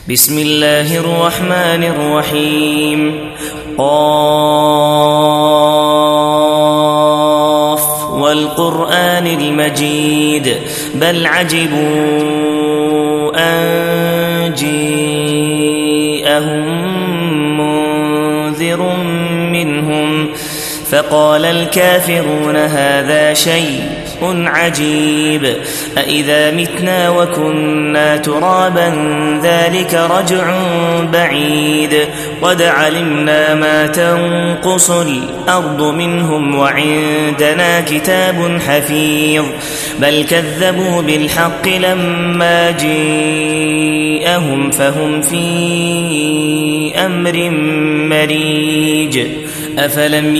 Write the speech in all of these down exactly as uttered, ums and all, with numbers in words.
بسم الله الرحمن الرحيم. قاف والقرآن المجيد بل عجبوا أن جاءهم منذر منهم فقال الكافرون هذا شيء عجيب أإذا متنا وكنا ترابا ذلك رجع بعيد قد علمنا ما تنقص الأرض منهم وعندنا كتاب حفيظ بل كذبوا بالحق لما جاءهم فهم في أمر مريج أفلم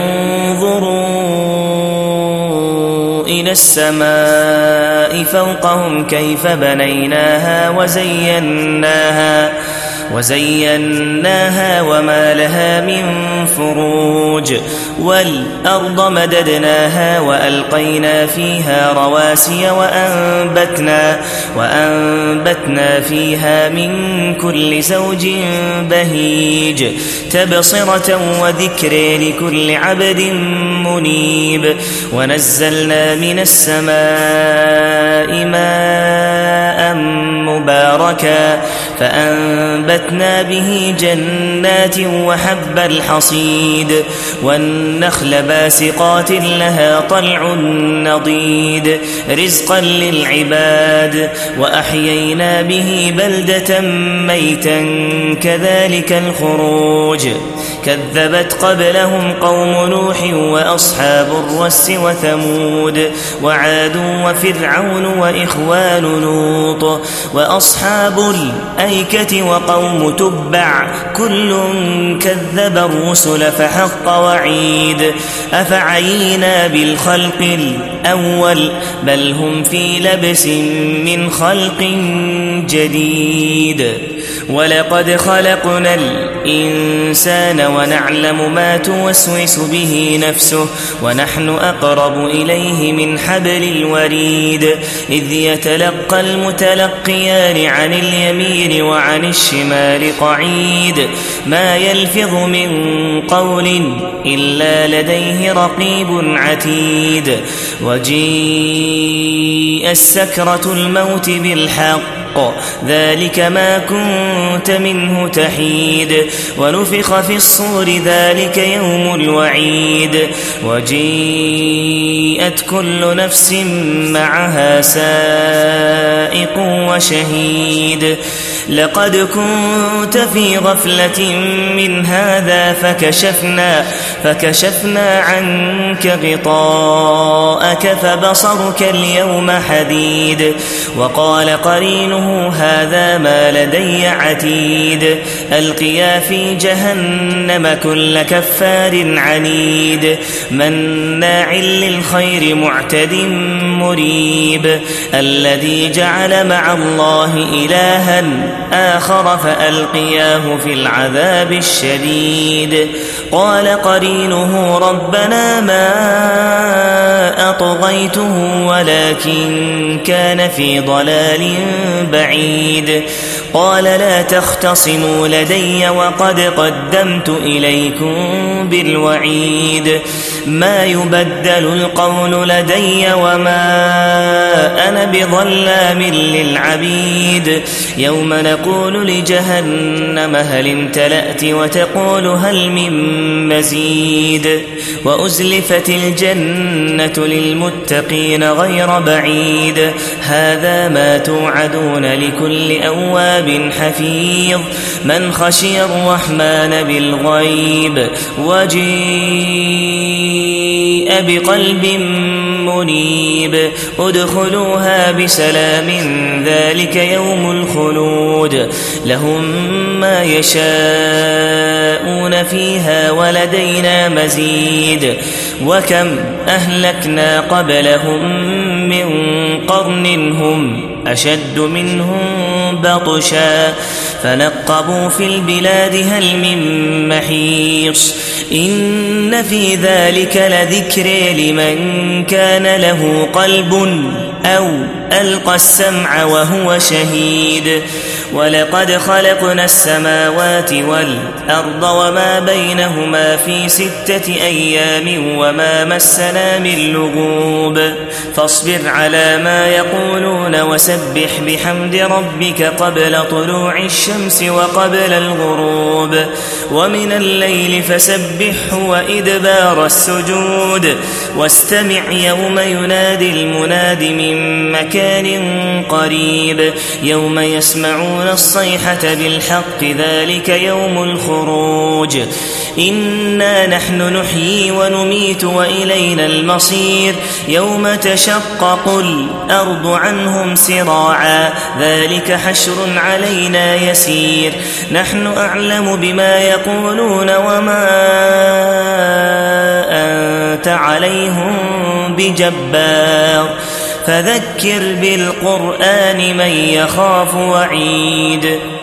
ينظروا إلى السماء فوقهم كيف بنيناها وزيناها وزيناها وما لها من فروج والأرض مددناها وألقينا فيها رواسي وأنبتنا, وأنبتنا فيها من كل زوج بهيج تبصرة وذكر لكل عبد منيب ونزلنا من السماء ماء مباركا فأنبتنا به جنات وحب الحصيد والنخل باسقات لها طلع نضيد رزقا للعباد وأحيينا به بلدة ميتا كذلك الخروج كذبت قبلهم قوم نوح وأصحاب الرس وثمود وعاد وفرعون وإخوان لوط وأصحاب الأيكة وقوم تبع كل كذب الرسل فحق وعيد أفعينا بالخلق الأول بل هم في لبس من خلق جديد ولقد خلقنا الإنسان ونعلم ما توسوس به نفسه ونحن أقرب إليه من حبل الوريد إذ يتلقى المتلقيان عن اليمين وعن الشمال قعيد ما يلفظ من قول إلا لديه رقيب عتيد وجيء السكرة الموت بالحق ذلك ما كنت منه تحيد ونفخ في الصور ذلك يوم الوعيد وجيءت كل نفس معها سائق وشهيد لقد كنت في غفلة من هذا فكشفنا, فكشفنا عنك غطاءك فبصرك اليوم حديد وقال قرينه هذا ما لدي عتيد ألقيا في جهنم كل كفار عنيد مناع للخير معتد مريب الذي جعل مع الله إلها آخر فألقياه في العذاب الشديد قال قرينه ربنا ما أطغيته ولكن كان في ضلال بعيد قال لا تختصموا لدي وقد قدمت إليكم بالوعيد ما يبدل القول لدي وما أنا بظلام للعبيد يوم نقول لجهنم هل امتلأت وتقول هل من مزيد وأزلفت الجنة للمتقين غير بعيد هذا ما توعدون لكل أواب حفيظ من خشي الرحمن بالغيب وجيء بقلب منيب ادخلوها بسلام ذلك يوم الخلود لهم ما يشاءون فيها ولدينا مزيد وكم أهلكنا قبلهم من قرن هم أشد منهم بطشا فنقبوا في البلاد هل من محيص إن في ذلك لذكر لمن كان له قلب أو ألقى السمع وهو شهيد ولقد خلقنا السماوات والأرض وما بينهما في ستة أيام وما مسنا من لغوب فاصبر على ما يقولون وسبح بحمد ربك قبل طلوع الشمس وقبل الغروب ومن الليل فسبحه وإدبار السجود واستمع يوم ينادي المناد من مكان قريب يوم يسمعون الصيحة بالحق ذلك يوم الخروج إنا نحن نحيي ونميت وإلينا المصير يوم تشقق الأرض عنهم سراعا ذلك حشر علينا يسير نحن أعلم بما يقولون وما أنت عليهم بجبار فذكر بالقرآن من يخاف وعيد